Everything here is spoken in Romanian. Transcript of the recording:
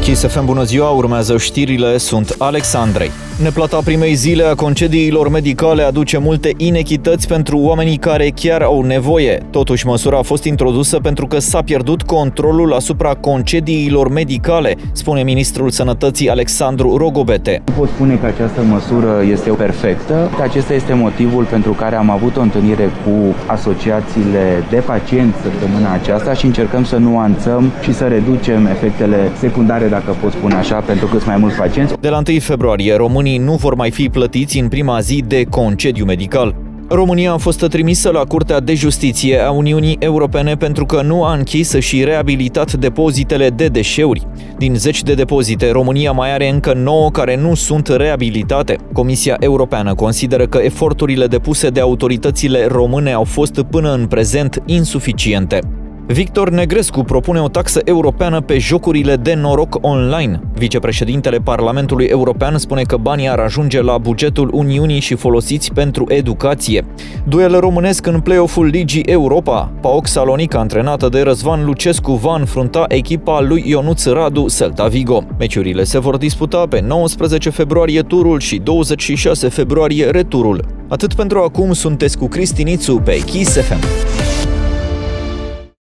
Kiss FM, bună ziua, urmează știrile, sunt Alex Andrei. Neplata primei zile a concediilor medicale aduce multe inechități pentru oamenii care chiar au nevoie. Totuși, măsura a fost introdusă pentru că s-a pierdut controlul asupra concediilor medicale, spune ministrul Sănătății Alexandru Rogobete. Nu pot spune că această măsură este perfectă. Acesta este motivul pentru care am avut o întâlnire cu asociațiile de pacienți săptămâna aceasta și încercăm să nuanțăm și să reducem efectele secundare, dacă pot spune așa, pentru cât mai mulți pacienți. De la 1 februarie, românii nu vor mai fi plătiți în prima zi de concediu medical. România a fost trimisă la Curtea de Justiție a Uniunii Europene pentru că nu a închis și reabilitat depozitele de deșeuri. Din 10 de depozite, România mai are încă 9 care nu sunt reabilitate. Comisia Europeană consideră că eforturile depuse de autoritățile române au fost până în prezent insuficiente. Victor Negrescu propune o taxă europeană pe jocurile de noroc online. Vicepreședintele Parlamentului European spune că banii ar ajunge la bugetul Uniunii și folosiți pentru educație. Duel românesc în play-off-ul Ligii Europa. PAOK Salonic, antrenată de Răzvan Lucescu, va înfrunta echipa lui Ionuț Radu, Celta Vigo. Meciurile se vor disputa pe 19 februarie turul și 26 februarie returul. Atât pentru acum, sunteți cu Cristi Nițu pe Kiss FM.